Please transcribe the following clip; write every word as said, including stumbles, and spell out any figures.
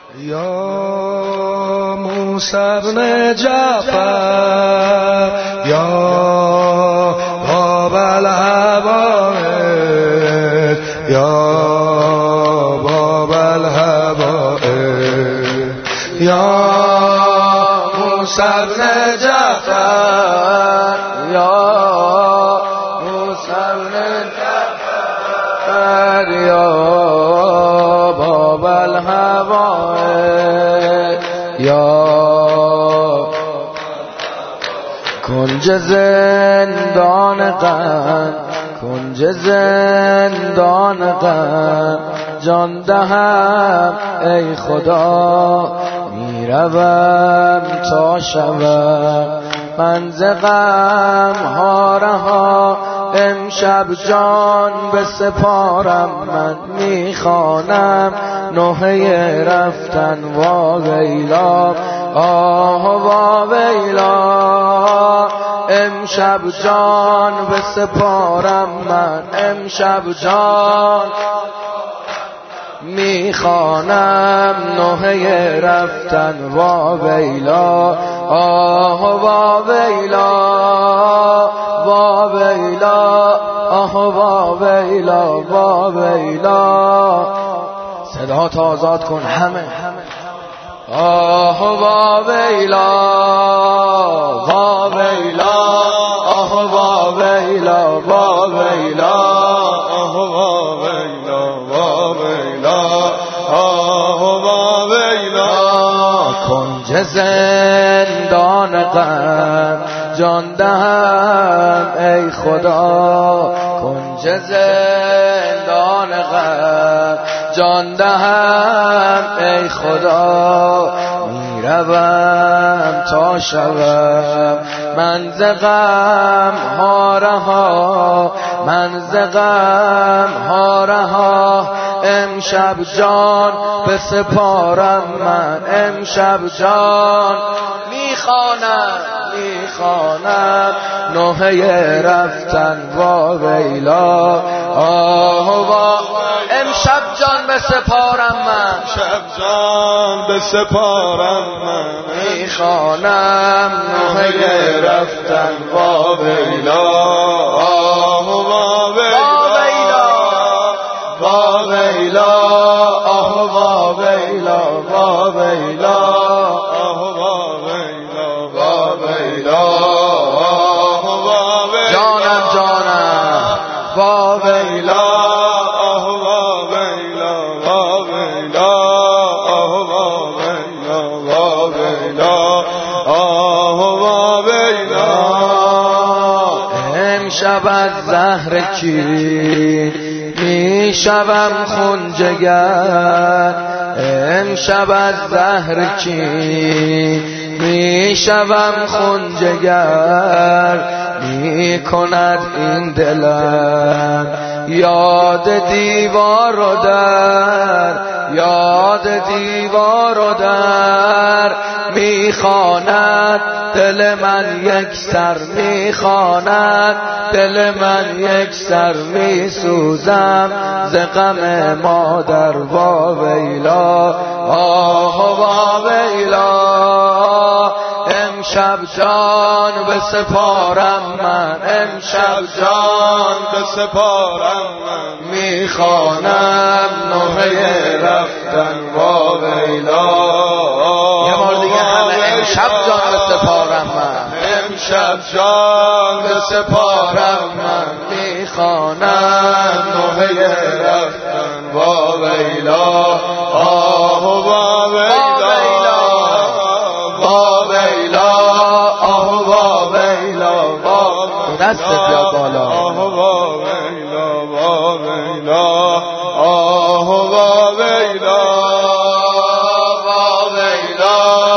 یا موسی بن جعفر یا باب الحوائج یا باب الحوائج یا موسی بن جعفر یا موسی بن جعفر یا باب الحوائج یا کنج زندان غم کنج زندان غم جان دهم ای خدا میروم تا شوم من ز غم ها رها امشب جان به سپارم من میخوانم نوحه رفتن وا ویلا آه وا ویلا امشب جان به سپارم من امشب جان میخوانم نوحه رفتن وا ویلا آه وا ویلا وا ویلا آه وا ویلا وا ویلا صدا تا آزاد کن همه آه وا ویلا وا ویلا آه وا ویلا وا ویلا آه وا ویلا وا ویلا آه وا ویلا کنج زندان غم جان دهم ای خدا کنج زندان غم جان دهم ای خدا میروم تا شوم من ز غم ها رها من ز غم ها رها امشب جان به سپارم من امشب جان میخوانم میخوانم نوحه رفتن وا ویلا آه وا امشب جان به سپارم من امشب جان به سپارم من میخوانم نوحه رفتن وا ویلا آه وا ویلا وا ویلا آه وا ویلا وا ویلا آه وا ویلا وا ویلا آه وا ویلا جانم جانم وا ویلا آه وا ویلا وا ویلا آه وا ویلا وا ویلا آه وا ویلا امشب از زهر کی میشوم خون جگر امشب از زهر کی میشوم خون جگر میکند این دلم یاد دیوار و در یاد دیوار و در میخواند دل من یک سر میخواند دل من یک سر میسوزم ز غم مادر وا ویلا آه وا ویلا امشب جان به سپارم من امشب جان به سپارم من میخوانم نوحه رفتن وا ویلا یه بار دیگه همه امشب جان به سپارم من امشب جان به سپارم من میخوانم نوحه رفتن وا ویلا آه وا ویلا وا ویلا آه وا ویلا وا دست بیاد بالا آه وا ویلا وا ویلا آه وا ویلا وا ویلا